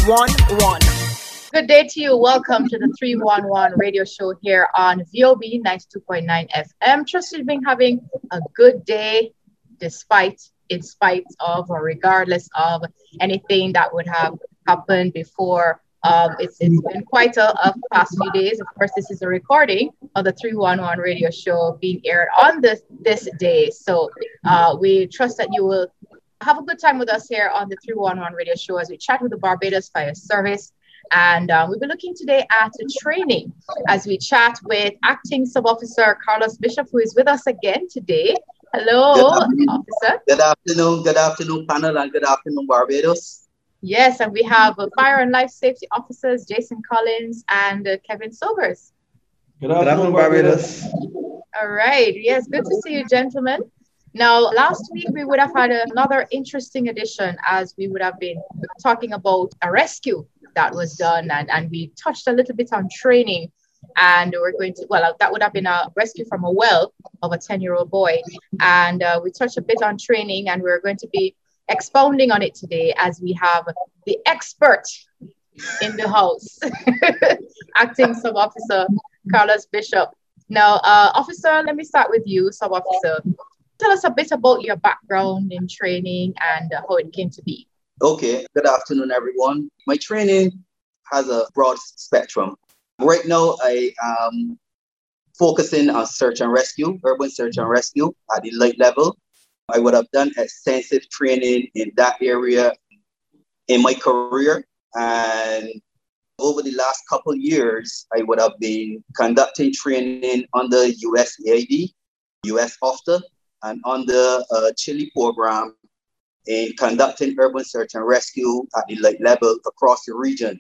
311. Good day to you. Welcome to the 311 radio show here on VOB 92.9 FM. Trust you've been having a good day in spite of, or regardless of anything that would have happened before. It's been quite a past few days. Of course, this is a recording of the 311 radio show being aired on this day. So we trust that you will have a good time with us here on the 311 radio show as we chat with the Barbados Fire Service. And we'll be looking today at the training as we chat with Acting Sub-Officer Carlos Bishop, who is with us again today. Hello, officer. Good afternoon, panel, and good afternoon, Barbados. Yes, and we have Fire and Life Safety Officers Jason Collins and Kevin Sobers. Good afternoon, Barbados. All right. Yes, good to see you, gentlemen. Now, last week we would have had another interesting edition as we would have been talking about a rescue that was done, and we touched a little bit on training. And we're going to, well, that would have been a rescue from a well of a 10-year-old boy. And we touched a bit on training, and we're going to be expounding on it today as we have the expert in the house, Acting Sub-Officer Carlos Bishop. Now, officer, let me start with you, Sub-Officer. Tell us a bit about your background in training and how it came to be. Okay, good afternoon, everyone. My training has a broad spectrum. Right now, I am focusing on search and rescue, urban search and rescue at the light level. I would have done extensive training in that area in my career. And over the last couple of years, I would have been conducting training under USAID, US OFTA, and under a Chile program in conducting urban search and rescue at the light level across the region.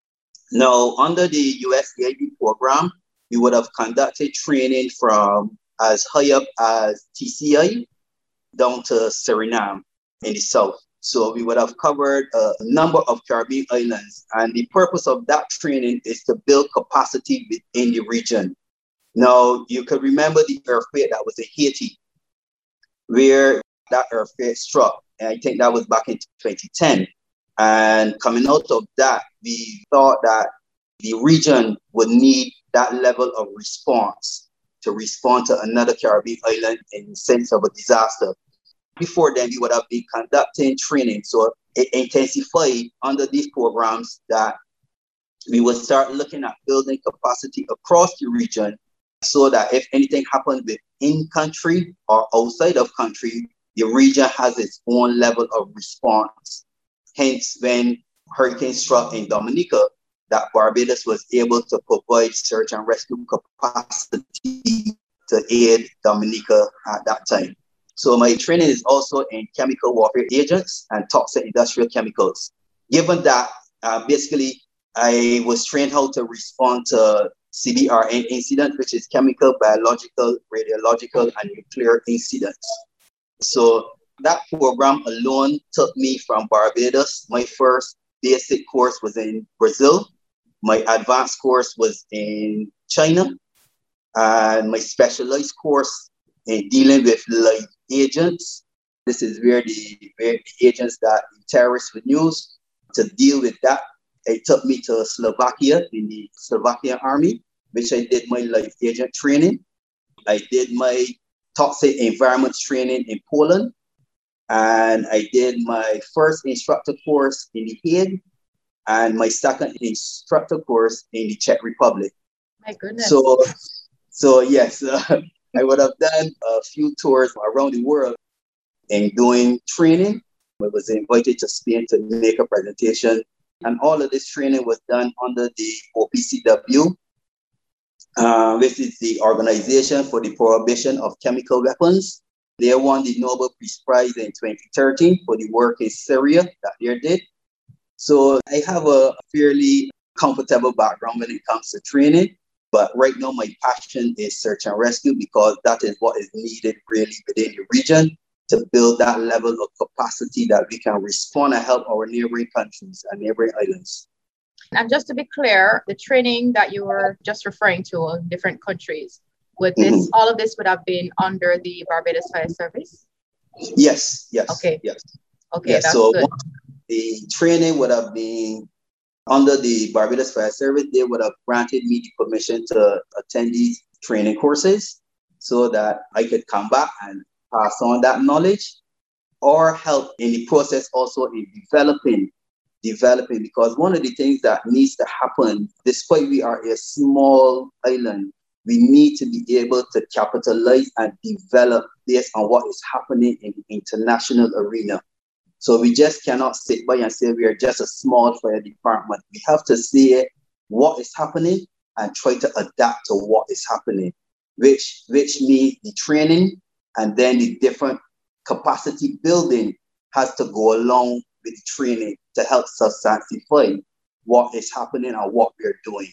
Now, under the USAID program, we would have conducted training from as high up as TCI down to Suriname in the south. So we would have covered a number of Caribbean islands. And the purpose of that training is to build capacity within the region. Now, you could remember the earthquake that was in Haiti, where that earthquake struck. And I think that was back in 2010. And coming out of that, we thought that the region would need that level of response to respond to another Caribbean island in the sense of a disaster. Before then, we would have been conducting training. So it intensified under these programs that we would start looking at building capacity across the region so that if anything happened within country or outside of country, the region has its own level of response. Hence, when hurricane struck in Dominica, that Barbados was able to provide search and rescue capacity to aid Dominica at that time. So my training is also in chemical warfare agents and toxic industrial chemicals. Given that, basically, I was trained how to respond to CBRN incidents, which is chemical, biological, radiological, and nuclear incidents. So that program alone took me from Barbados. My first basic course was in Brazil. My advanced course was in China. And my specialized course in dealing with live agents. This is where the agents that the terrorists would use to deal with that. It took me to Slovakia in the Slovakian army, which I did my live agent training. I did my toxic environment training in Poland. And I did my first instructor course in The Hague and my second instructor course in the Czech Republic. My goodness. So yes, I would have done a few tours around the world in doing training. I was invited to Spain to make a presentation. And all of this training was done under the OPCW, which is the Organization for the Prohibition of Chemical Weapons. They won the Nobel Peace Prize in 2013 for the work in Syria that they did. So I have a fairly comfortable background when it comes to training. But right now, my passion is search and rescue because that is what is needed really within the region to build that level of capacity that we can respond and help our neighboring countries and neighboring islands. And just to be clear, the training that you were just referring to in different countries, would this all of this would have been under the Barbados Fire Service? Yes. Okay. Yes. Okay, that's so good. The training would have been Under the Barbados Fire Service, they would have granted me the permission to attend these training courses so that I could come back and pass on that knowledge or help in the process also in developing, because one of the things that needs to happen, despite we are a small island, we need to be able to capitalize and develop based on what is happening in the international arena. So we just cannot sit by and say we are just a small fire department. We have to see what is happening and try to adapt to what is happening, which means the training and then the different capacity building has to go along with the training to help substantify what is happening and what we're doing.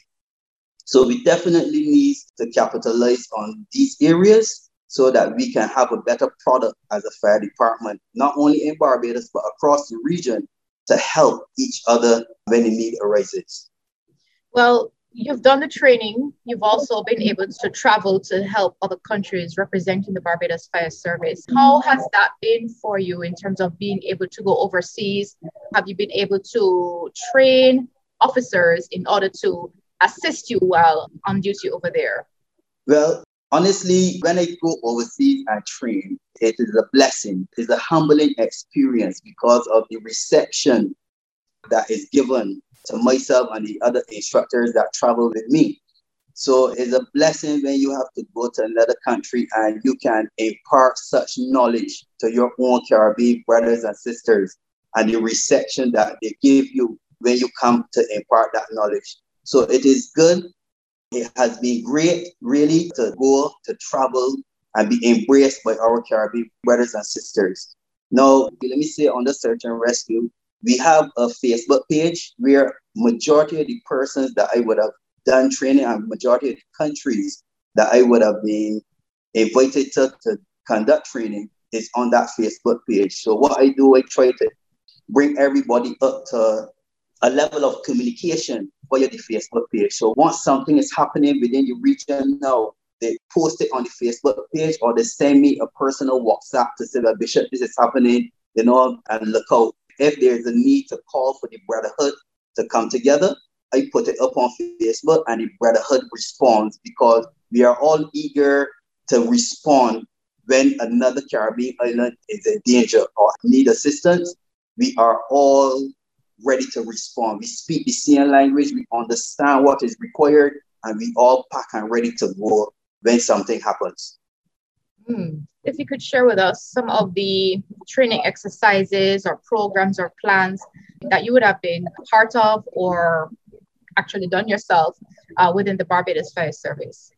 So we definitely need to capitalize on these areas so that we can have a better product as a fire department, not only in Barbados, but across the region to help each other when the need arises. Well, you've done the training. You've also been able to travel to help other countries representing the Barbados Fire Service. How has that been for you in terms of being able to go overseas? Have you been able to train officers in order to assist you while on duty over there? Well, honestly, when I go overseas and train, it is a blessing. It's a humbling experience because of the reception that is given to myself and the other instructors that travel with me. So it's a blessing when you have to go to another country and you can impart such knowledge to your own Caribbean brothers and sisters, and the reception that they give you when you come to impart that knowledge. So it is good. It has been great, really, to go, to travel, and be embraced by our Caribbean brothers and sisters. Now, let me say on the search and rescue, we have a Facebook page where majority of the persons that I would have done training and majority of the countries that I would have been invited to conduct training is on that Facebook page. So what I do, I try to bring everybody up to a level of communication via the Facebook page. So once something is happening within the region now, they post it on the Facebook page or they send me a personal WhatsApp to say that Bishop, this is happening, and look out. If there's a need to call for the brotherhood to come together, I put it up on Facebook and the brotherhood responds because we are all eager to respond when another Caribbean island is in danger or need assistance. We are all ready to respond. We speak the same language, we understand what is required, and we all pack and ready to go when something happens. If you could share with us some of the training exercises or programs or plans that you would have been part of or actually done yourself within the Barbados Fire Service.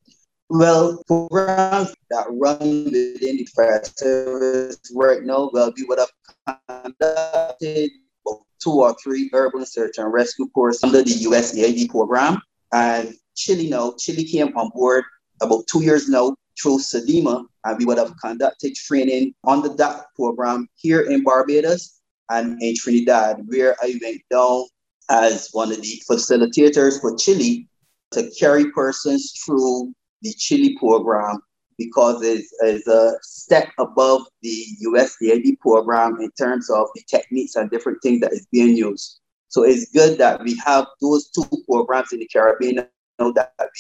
Well, programs that run within the fire service right now, well, we would have conducted 2 or 3 urban search and rescue courses under the USAID program. And Chile came on board about 2 years now through SEDEMA, and we would have conducted training under that program here in Barbados and in Trinidad, where I went down as one of the facilitators for Chile to carry persons through the Chile program because it's a step above the USAID program in terms of the techniques and different things that is being used. So it's good that we have those 2 programs in the Caribbean now that we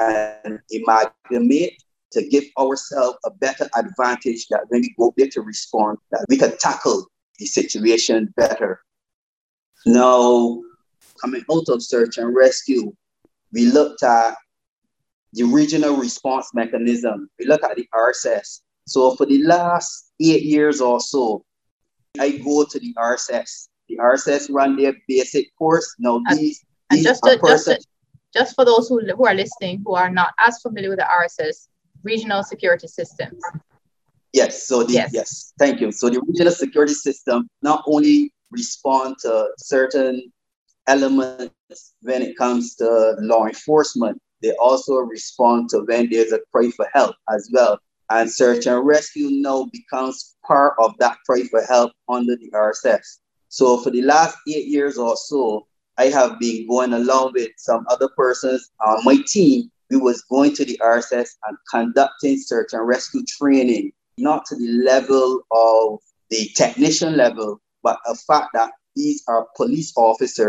can amalgamate to give ourselves a better advantage that when we go there to respond, that we can tackle the situation better. Now, coming out of search and rescue, we looked at the regional response mechanism. We look at the RSS. So for the last 8 years or so, I go to the RSS. The RSS run their basic course. Now just for those who are listening, who are not as familiar with the RSS, Regional Security Systems. Yes. Yes. Thank you. So the regional security system not only respond to certain elements when it comes to law enforcement, they also respond to when there's a cry for help as well. And search and rescue now becomes part of that cry for help under the RSS. So for the last 8 years or so, I have been going along with some other persons on my team. We was going to the RSS and conducting search and rescue training, not to the level of the technician level, but the fact that these are police officers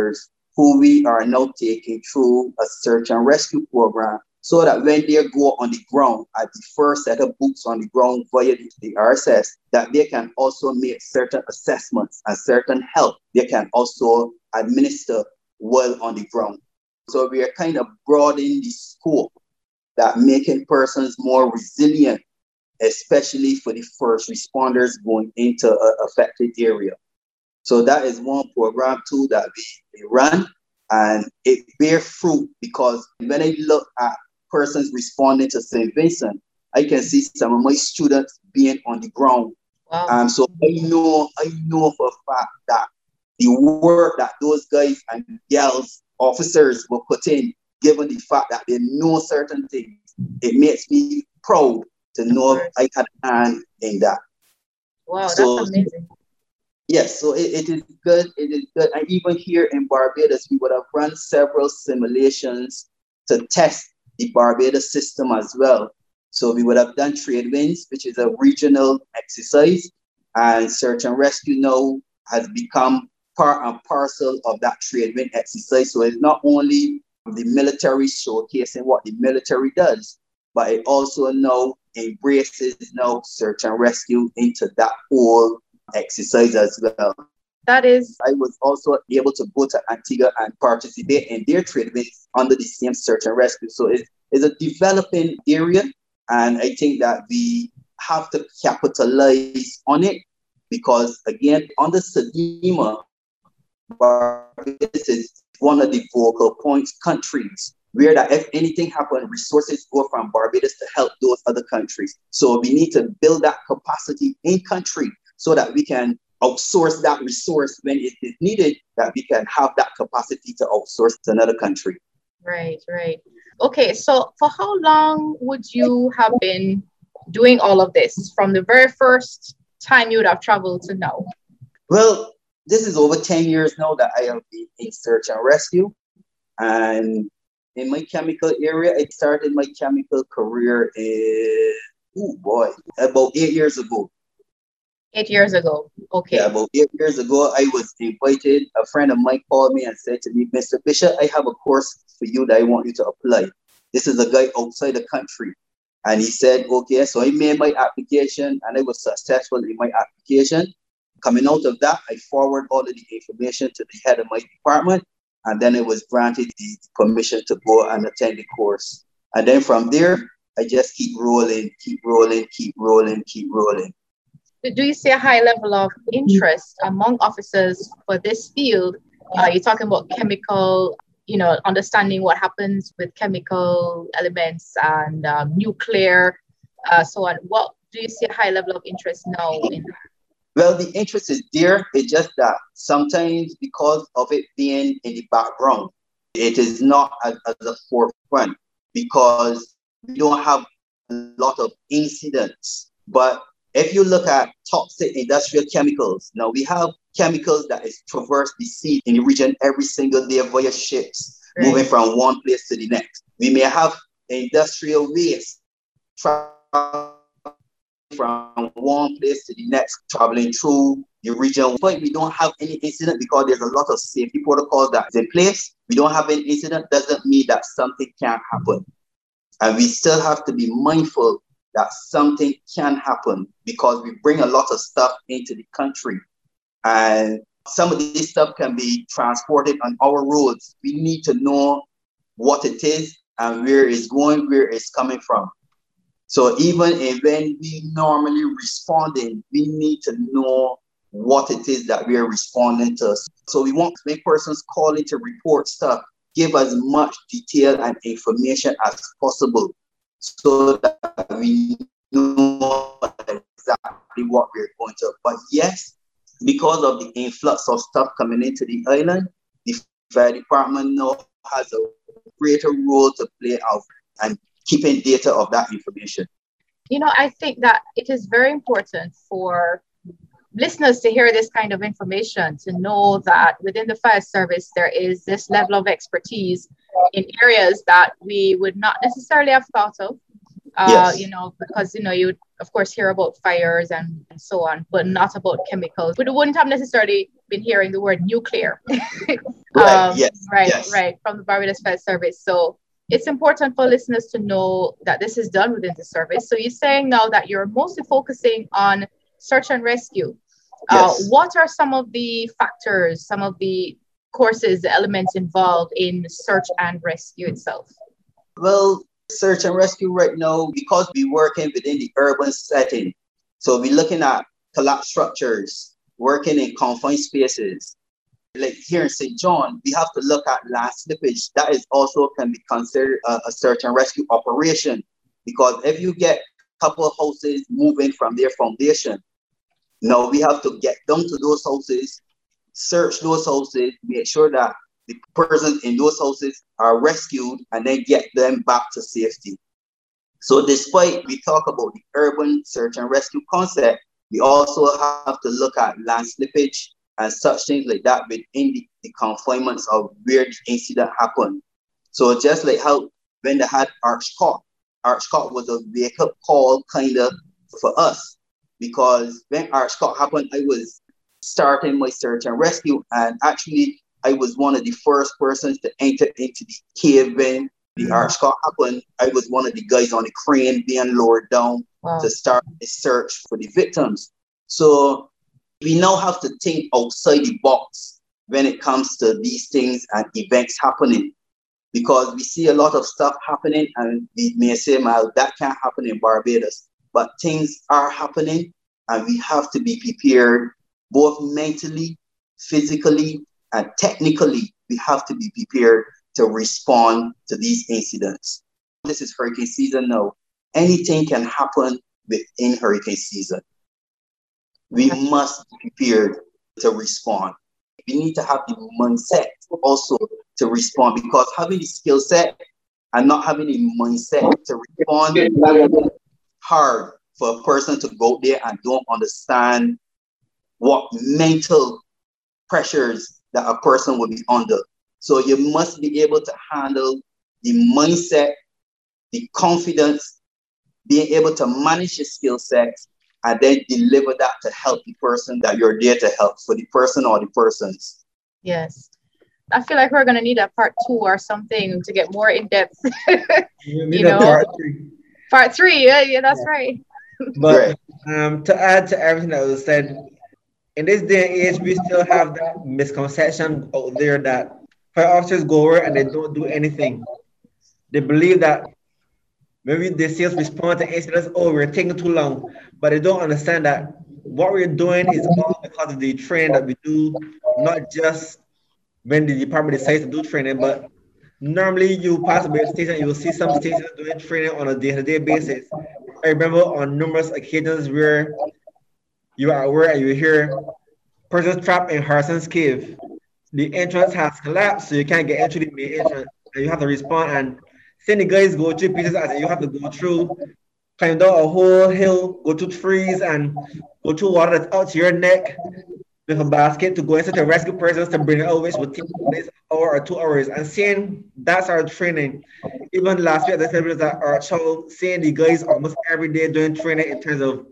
who we are now taking through a search and rescue program so that when they go on the ground at the first set of boots on the ground via the RSS, that they can also make certain assessments and certain help they can also administer while on the ground. So we are kind of broadening the scope that making persons more resilient, especially for the first responders going into an affected area. So that is one program too that we run, and it bears fruit because when I look at persons responding to St. Vincent, I can see some of my students being on the ground. Wow. So I know for a fact that the work that those guys and gals, officers will put in, given the fact that they know certain things, it makes me proud to know I had a hand in that. Wow, so, that's amazing. Yes, so it is good. It is good. And even here in Barbados, we would have run several simulations to test the Barbados system as well. So we would have done trade winds, which is a regional exercise, and search and rescue now has become part and parcel of that trade wind exercise. So it's not only the military showcasing what the military does, but it also now embraces now search and rescue into that whole exercise as well. That is, I was also able to go to Antigua and participate in their trade winds under the same search and rescue. So it's a developing area, and I think that we have to capitalize on it because, again, under SEDIMA, Barbados is one of the focal points countries where that if anything happens, resources go from Barbados to help those other countries. So we need to build that capacity in country so that we can outsource that resource when it is needed, that we can have that capacity to outsource to another country. Right. Okay, so for how long would you have been doing all of this from the very first time you would have traveled to now? Well, this is over 10 years now that I have been in search and rescue. And in my chemical area, I started my chemical career about 8 years ago. 8 years ago. Okay. Yeah, about 8 years ago, I was invited. A friend of mine called me and said to me, Mr. Bishop, I have a course for you that I want you to apply. This is a guy outside the country. And he said, okay. So I made my application and I was successful in my application. Coming out of that, I forwarded all of the information to the head of my department. And then I was granted the permission to go and attend the course. And then from there, I just keep rolling. Do you see a high level of interest among officers for this field? You're talking about chemical, understanding what happens with chemical elements and nuclear, so on. What do you see a high level of interest now in? Well, the interest is there. It's just that sometimes because of it being in the background, it is not at the forefront because we don't have a lot of incidents. But if you look at toxic industrial chemicals, now we have chemicals that is traverse the sea in the region every single day via ships, moving from one place to the next. We may have industrial waste from one place to the next, traveling through the region. But we don't have any incident because there's a lot of safety protocols that is in place. We don't have any incident doesn't mean that something can't happen. And we still have to be mindful that something can happen because we bring a lot of stuff into the country. And some of this stuff can be transported on our roads. We need to know what it is and where it's going, where it's coming from. So even when we normally responding, we need to know what it is that we are responding to. So we want to make persons call in to report stuff, give as much detail and information as possible so that we know exactly what we're going to. But yes, because of the influx of stuff coming into the island, the fire department now has a greater role to play out and keeping data of that information. I think that it is very important for listeners to hear this kind of information, to know that within the fire service, there is this level of expertise in areas that we would not necessarily have thought of. Yes. Because, you of course hear about fires and so on, but not about chemicals. We wouldn't have necessarily been hearing the word nuclear. Right. Yes. Right, Yes. right, from the Barbados Fire Service. So it's important for listeners to know that this is done within the service. So you're saying now that you're mostly focusing on search and rescue. Yes. What are some of the factors, some of the courses, the elements involved in search and rescue itself? Well, search and rescue right now, because we're working within the urban setting. So we're looking at collapsed structures, working in confined spaces. Like here in St. John, we have to look at land slippage. That is also can be considered a search and rescue operation, because if you get a couple of houses moving from their foundation, now we have to get down to those houses, search those houses, make sure that the persons in those houses are rescued, and then get them back to safety. So despite we talk about the urban search and rescue concept, we also have to look at land slippage and such things like that within the confinements of where the incident happened. So just like how when they had Arch Court was a wake-up call kind of for us, because when Arch Court happened, I was starting my search and rescue, and actually I was one of the first persons to enter into the cave when the Arch Court happened. I was one of the guys on the crane being lowered down to start the search for the victims. So we now have to think outside the box when it comes to these things and events happening, because we see a lot of stuff happening and we may say, well, that can't happen in Barbados. But things are happening and we have to be prepared both mentally, physically, and technically. We have to be prepared to respond to these incidents. This is hurricane season now. Anything can happen within hurricane season. We must be prepared to respond. We need to have the mindset also to respond, because having the skill set and not having the mindset to respond is hard for a person to go there and don't understand what mental pressures that a person will be under. So you must be able to handle the mindset, the confidence, being able to manage your skill sets, and then deliver that to help the person that you're there to help, for the person or the persons. Yes. I feel like we're going to need a part 2 or something to get more in depth. You know? Part 3. Part 3, yeah, that's right. But to add to everything that was said, in this day and age, we still have that misconception out there that fire officers go over and they don't do anything. They believe that maybe the sales respond to incidents, we're taking too long, but they don't understand that what we're doing is all because of the training that we do, not just when the department decides to do training, but normally you pass a station, you will see some stations doing training on a day-to-day basis. I remember on numerous occasions where you are aware and you hear persons trapped in Harson's Cave. The entrance has collapsed, so you can't get into the main entrance, and you have to respond. And seeing the guys go through pieces as you have to go through, climb down a whole hill, go through trees, and go through water that's out to your neck with a basket to go into to rescue persons to bring it over, which would take an hour or 2 hours. And seeing that's our training. Even last week, I said that our child, seeing the guys almost every day doing training in terms of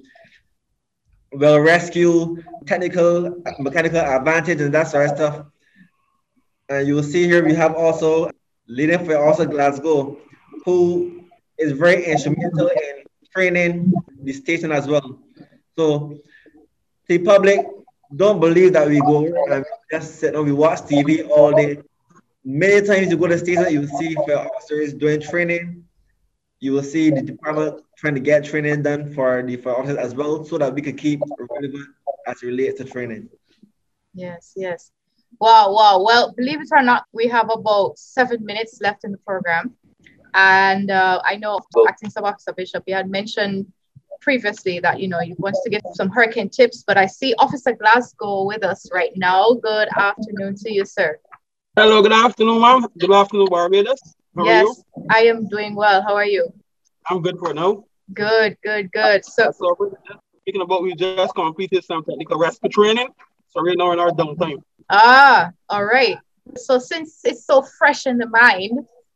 rescue, technical, mechanical advantage, and that sort of stuff. And you will see here we have also leading for also Glasgow, who is very instrumental in training the station as well. So the public don't believe that we go and just sit and we watch TV all day. Many times you go to the station, you will see fire officers doing training. You will see the department trying to get training done for the fire officers as well, so that we can keep relevant as it relates to training. Yes, yes. Wow. Well, believe it or not, we have about 7 minutes left in the program. And I know Acting Sub Officer Bishop, you had mentioned previously that, you wanted to give some hurricane tips, but I see Officer Glasgow with us right now. Good afternoon to you, sir. Hello, good afternoon, ma'am. Good afternoon, Barbados. How are you? I am doing well. How are you? I'm good for now. Good. So speaking about, we just completed some technical rescue training. So right now in our downtime. all right. So since it's so fresh in the mind,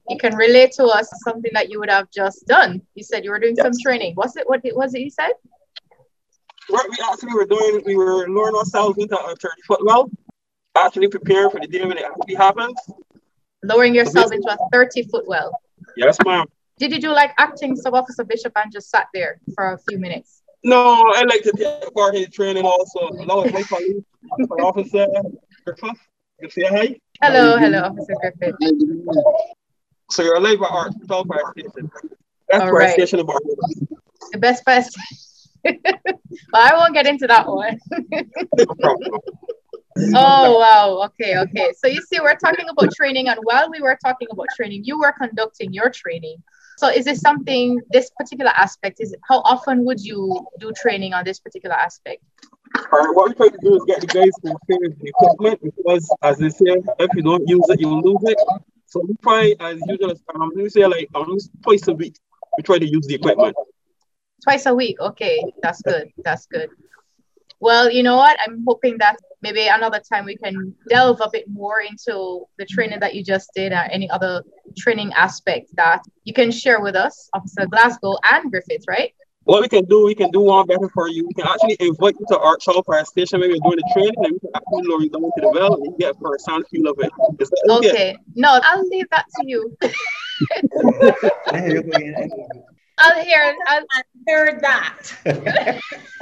you can relate to us something that you would have just done. You said you were doing some Yes. training. What was it you said? What we actually we were lowering ourselves into a 30-foot well, actually preparing for the day when it actually happens. Lowering So yourself basically, into a 30-foot well. yes, ma'am. Did you do like acting sub-officer Bishop and just sat there for a few minutes? No, I like to take part in training also, along with my colleague, my officer, Griffith. You say hi. Hello, Officer Griffith. So you're live at our 12 fire station. That's All fire right. station in Barbados. The best first. But I won't get into that one. No problem. Oh, wow. Okay. So you see, we're talking about training, and while we were talking about training, you were conducting your training. So is this something, this particular aspect, how often would you do training on this particular aspect? What we try to do is get the guys to finish the equipment because, as they say, if you don't use it, you'll lose it. So we try, as usual, we say like twice a week, we try to use the equipment. Twice a week. Okay, that's good. That's good. Well, you know what? I'm hoping that maybe another time we can delve a bit more into the training that you just did, or any other training aspect that you can share with us, Officer Glasgow and Griffith, right? What we can do one better for you. We can actually invite you to our child fire station maybe during the training, and we can actually lower you down to the well and you get a first-hand feel of it. Is that okay? Okay. No, I'll leave that to you. I'll hear that.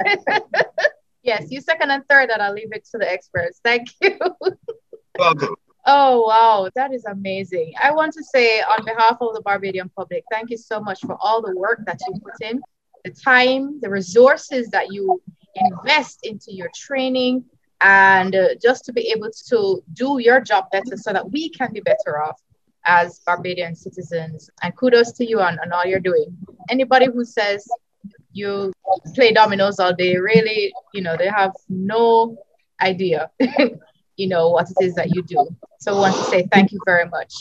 Yes, you second and third, and I'll leave it to the experts. Thank you. Welcome. Oh, wow. That is amazing. I want to say on behalf of the Barbadian public, thank you so much for all the work that you put in, the time, the resources that you invest into your training, and just to be able to do your job better so that we can be better off as Barbadian citizens. And kudos to you on all you're doing. Anybody who says you play dominoes all day, really, they have no idea, what it is that you do. So I want to say thank you very much.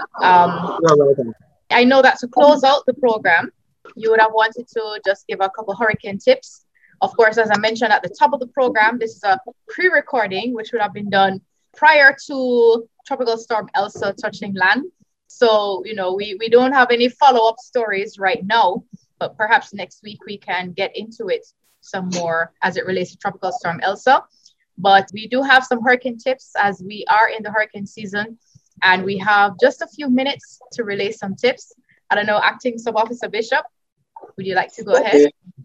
You're welcome. I know that to close out the program, you would have wanted to just give a couple hurricane tips. Of course, as I mentioned at the top of the program, this is a pre-recording, which would have been done prior to Tropical Storm Elsa touching land. So, we don't have any follow-up stories right now, but perhaps next week we can get into it some more as it relates to Tropical Storm Elsa. But we do have some hurricane tips as we are in the hurricane season, and we have just a few minutes to relay some tips. I don't know, Acting Sub-Officer Bishop, would you like to go ahead?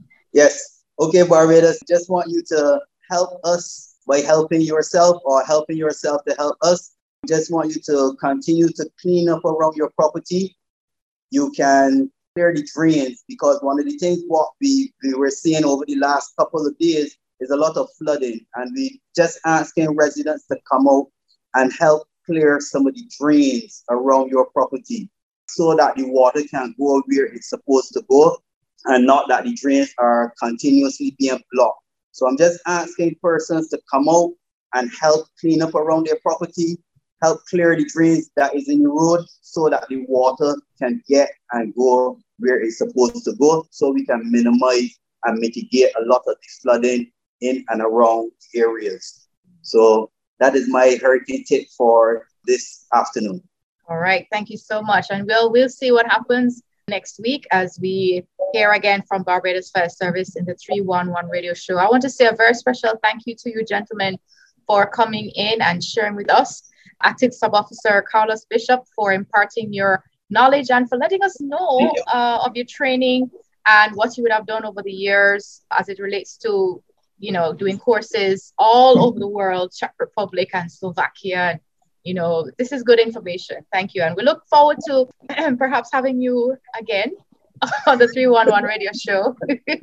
Yes. Okay, Barbados, just want you to help us by helping yourself or helping yourself to help us. Just want you to continue to clean up around your property. You can clear the drains, because one of the things what we were seeing over the last couple of days is a lot of flooding, and we just asking residents to come out and help clear some of the drains around your property so that the water can go where it's supposed to go and not that the drains are continuously being blocked. So I'm just asking persons to come out and help clean up around their property, help clear the drains that is in the road so that the water can get and go where it's supposed to go, so we can minimize and mitigate a lot of the flooding in and around the areas. So that is my hurricane tip for this afternoon. All right, thank you so much. And we'll see what happens next week as we hear again from Barbados Fire Service in the 311 radio show. I want to say a very special thank you to you gentlemen for coming in and sharing with us. Acting Sub-Officer Carlos Bishop for imparting your knowledge and for letting us know of your training and what you would have done over the years as it relates to doing courses all over the world, Czech Republic and Slovakia. And, this is good information. Thank you. And we look forward to perhaps having you again on the 311 radio show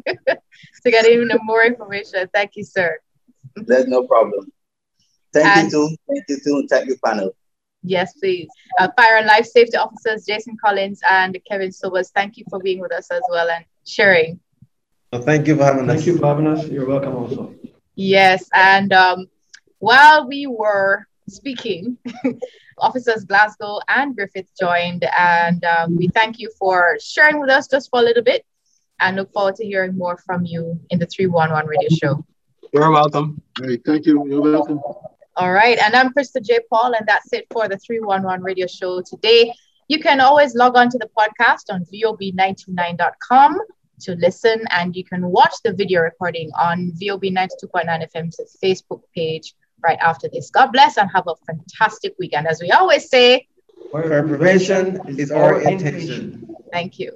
to get even more information. Thank you, sir. There's no problem. Thank you too. Thank you, panel. Yes, please. Fire and Life Safety Officers Jason Collins and Kevin Sobers, thank you for being with us as well and sharing. Well, thank you for having us. Thank you for having us. You're welcome also. Yes, and while we were speaking, Officers Glasgow and Griffith joined, and we thank you for sharing with us just for a little bit and look forward to hearing more from you in the 311 radio show. You're welcome. Hey, thank you. You're welcome. All right, and I'm Krista J. Paul, and that's it for the 311 radio show today. You can always log on to the podcast on vob929.com to listen, and you can watch the video recording on VOB 92.9 FM's Facebook page right after this. God bless and have a fantastic weekend. As we always say, where prevention is our intention. Thank you.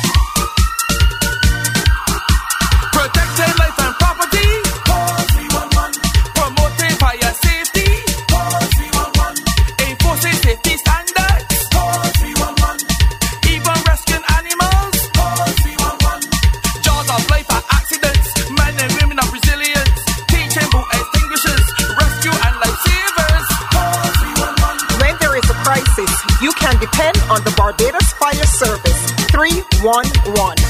Protecting life and property. Call 311. Promoting fire safety. Call 311. Enforcing safety standards. Call 311. Even rescuing animals. Call 311. Jaws of life and accidents. Men and women of resilience. Teaching boat extinguishers. Rescue and lifesavers. Call 311. When there is a crisis, you can depend on the Barbados Fire Service 311.